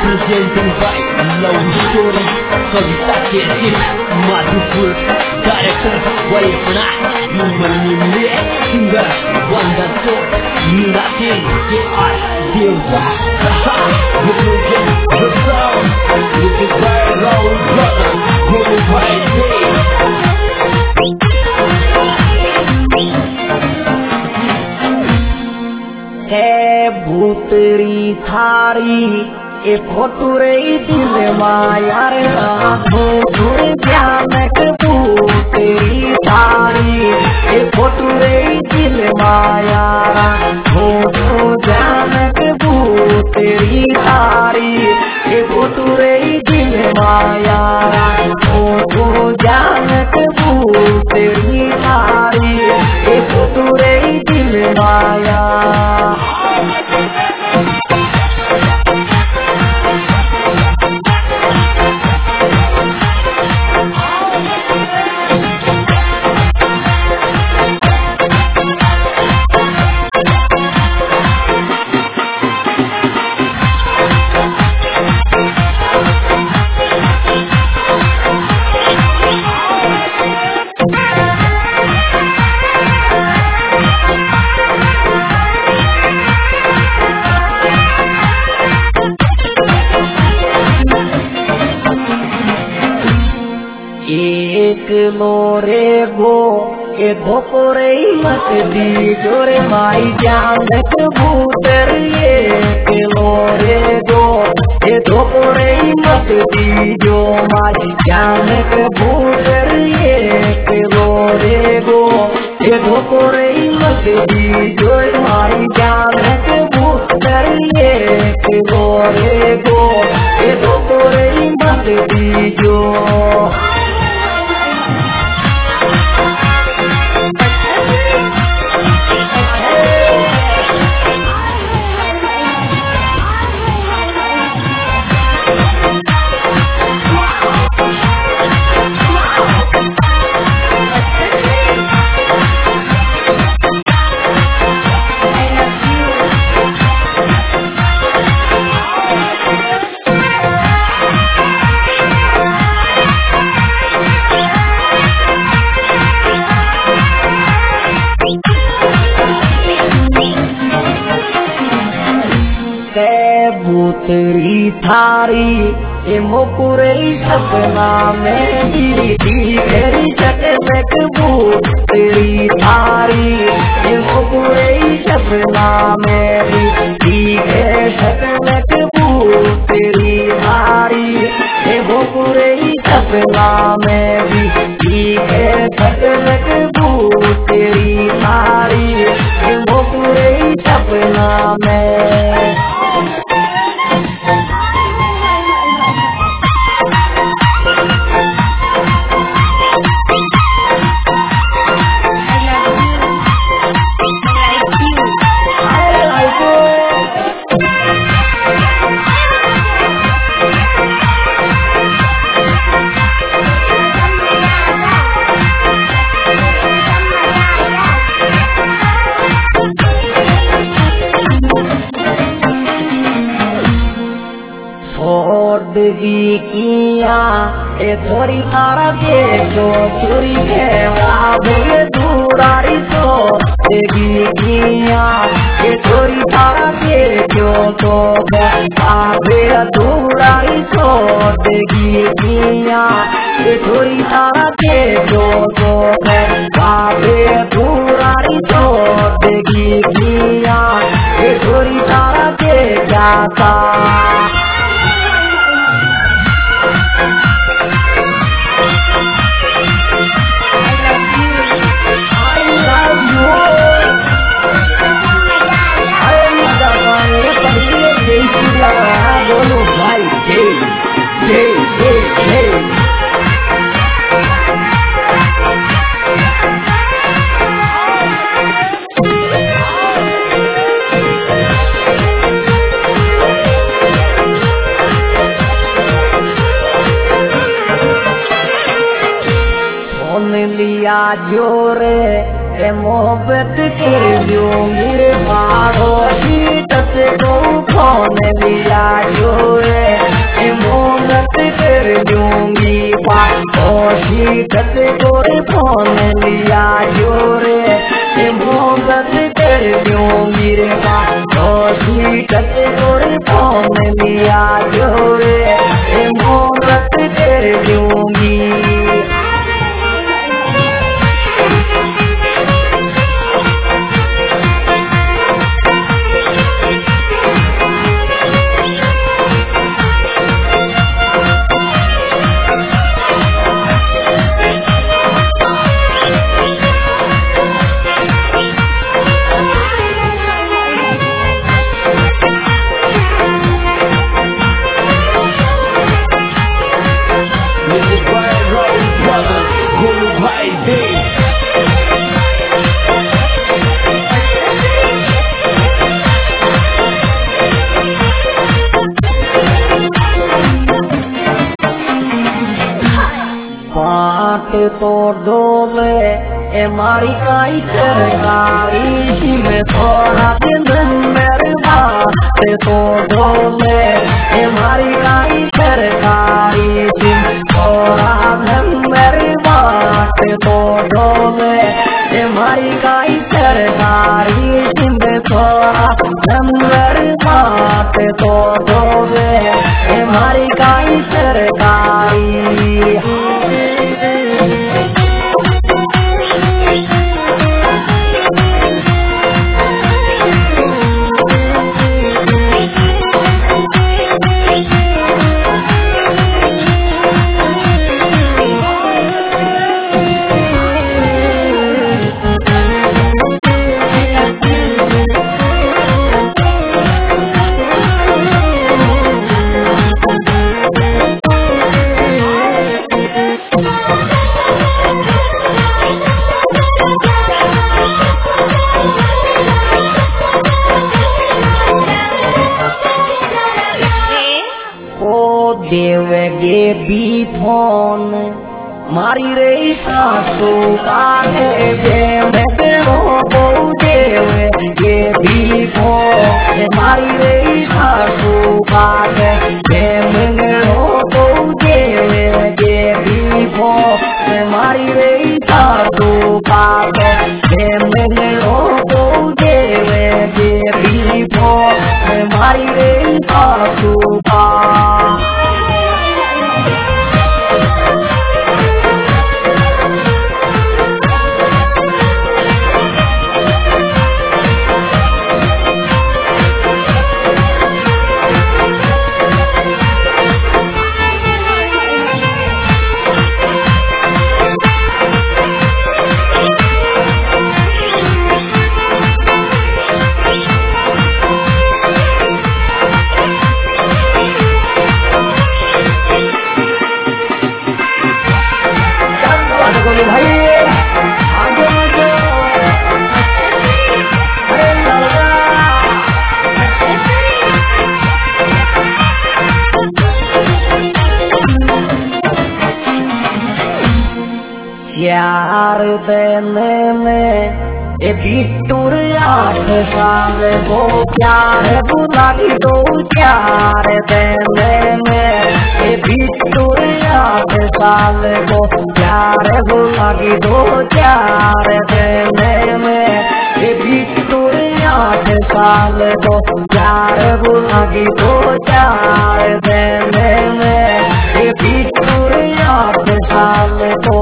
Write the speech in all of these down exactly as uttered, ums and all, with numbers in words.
Representing by Love Story, Kavita Kesik, Madhupur, Director Walipna, Human Nimle, Singer, Wanda Tor, Niratin, K R, Devda, Represent the sound, this is by Raul Brother, Guru Bhai Day. भूतरी थारी ए फोटुरे दिल मायार भूतुर भयानक भूतरी थारी ए फोटुरे दिल मायार भूतुर भयानक भूतरी थारी ए फोटुरे दिल मायार भूतुर भयानक भूतरी थारी ए फोटुरे दिल मायार एक लोरे गो ए धोपरे मत दी जोरे माई जानक भूतर एक लोरे गो ए धोपरे मत दी जो माई जानक भूतर एक लोरे गो ए धोपरे मत दी जो माई जानक भूतर एक लोरे गो ए धोपरे मत दी जो भूतरी थारी ए मोपुरे सपना में दी घेरी चटक भूतरी थारी ए मोपुरे सपना में दी घेरी चटक भूतरी थारी ए मोपुरे सपना में दी घेरी चटक भूतरी थारी ए मोपुरे सपना में जिंदगी किया ए थोड़ी तारा देखो चोरी के बाबे दूरारी तो जिंदगी किया ए थोड़ी तारा देखो तो बाबे दूरारी तो जिंदगी किया ए थोड़ी तारा देखो तो बाबे दूरारी तो जिंदगी किया ए थोड़ी तारा के जाता लिया जोरे ए मोहब्बत कर जो मेरे मारो जीत से को फोन लिया जोरे गिरवा दोषी कते गोरे कौन लिया जोरे ए मोहब्बत कर दूंगी तो डोले ए मारी काई सरकारी सी में थोड़ा दिन मेरे बात तो डोले ए मारी काई सरकारी सी में थोड़ा दिन मेरे बात तो डोले ए मारी काई सरकारी सी में थोड़ा दिन मेरे बात तो डोले ए मारी काई सरकारी देवगे भी फोन मारी रे सासू काहे बे में तेरो बहु देवगे भी फोन मारी रे सासू काहे बे में तेरो बहु देवगे भी फोन मारी रे सासू काहे बे में तेरो बहु देवगे भी फोन मारी रे सासू का प्यार देने में ए बिटूर आठ साल वो प्यार बुलाई दो प्यार देने में ए बिटूर आठ साल वो प्यार बुलाई दो प्यार देने में ए बिटूर आठ साल वो प्यार बुलाई दो प्यार देने में ए बिटूर आठ साल को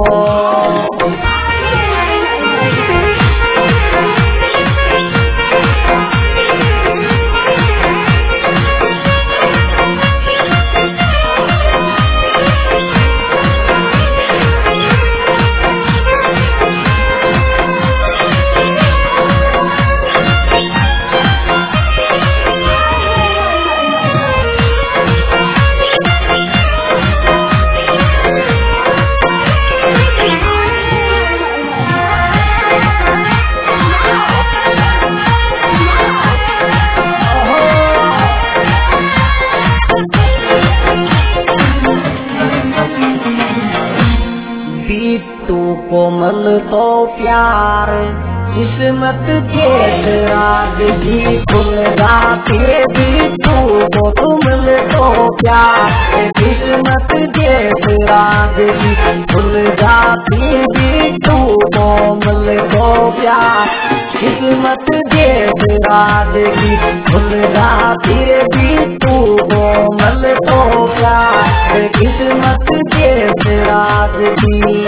कोमल तो प्यार किस्मत के राज जी खुल जाती बिट्टू को तुम तो प्यार किस्मत के राज जी खुल जाती बिट्टू कोमल तो प्यार किस्मत के राज की भूलगा फिर भी तू कोमल तो प्यार किस्मत देश राज की।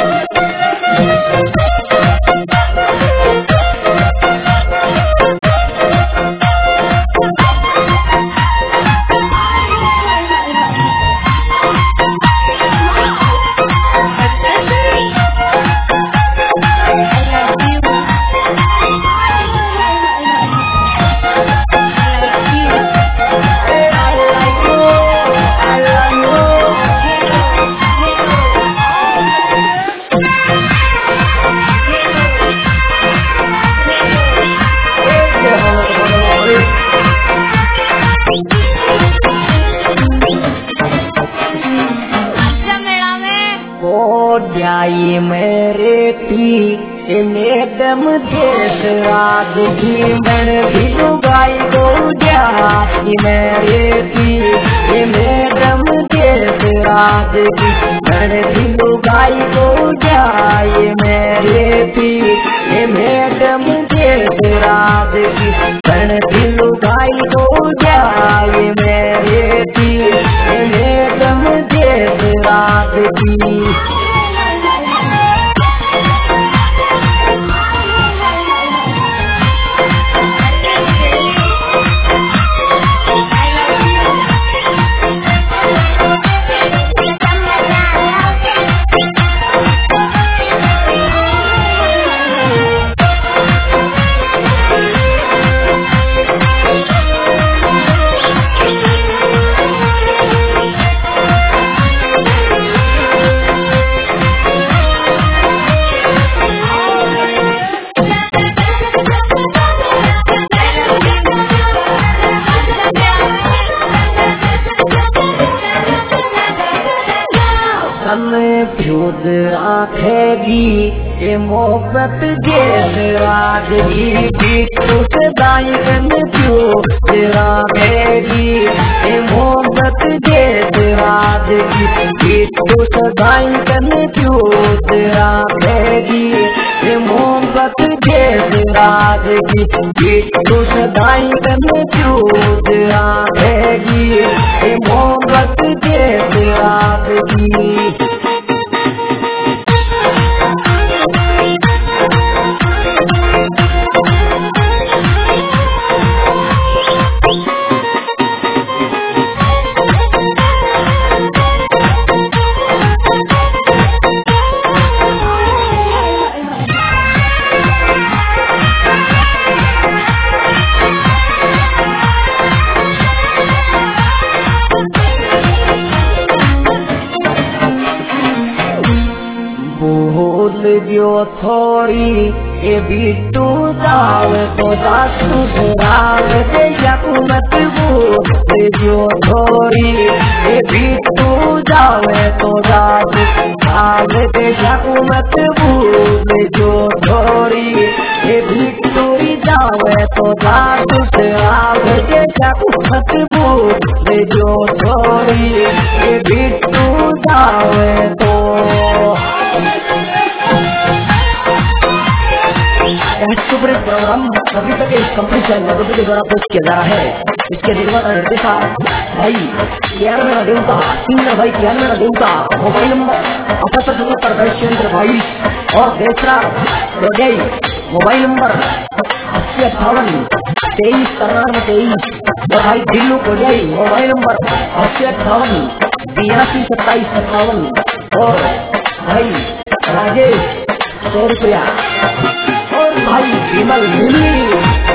जाई मेरे पी मैडम देश राज की मन भी लुगाई गो जाई मेरे पी मैडम देश राज की मन भी लुगाई गो जाई मेरे पी मैडम देश राज की मन भी लुगाई गो जाई मेरे पी मैडम देश राज की। भ्यूद आखेगी ये मोहब्बत देश राज की बिट्टू सदाई गन भ्यूद आखेगी ये मोहब्बत देश राज की बिट्टू सदाई गन भ्यूद आखेगी ये मोहब्बत देश राज की बिट्टू सदाई गन भ्यूद आखेगी ये मोहब्बत देश राज की। जो थोड़ी ये बिट्टू दाव तो दासू राव दे मत भूल जो थोड़ी ये बिट्टू दाव तो दासू राव दे मत भूल जो थोड़ी ये बिट्टू दाव तो दासू राव दे मत भूल जो थोड़ी ये बिट्टू दाव तो। प्रोग्राम अभी तक इस कंपनी से मदद के द्वारा पेश किया जा रहा है। इसके निर्देशक भाई क्या मेरा देवता सिंगर भाई क्या मेरा देवता मोबाइल नंबर अठहत्तर सतहत्तर बैश्यंत्र भाई और दूसरा गई मोबाइल नंबर अस्सी अट्ठावन तेईस तिरानवे तेईस और भाई दिल्लू को गई मोबाइल नंबर अस्सी अट्ठावन बयासी सत्ताईस सत्तावन और भाई राजेश सौ रुपया और भाई विमल मिली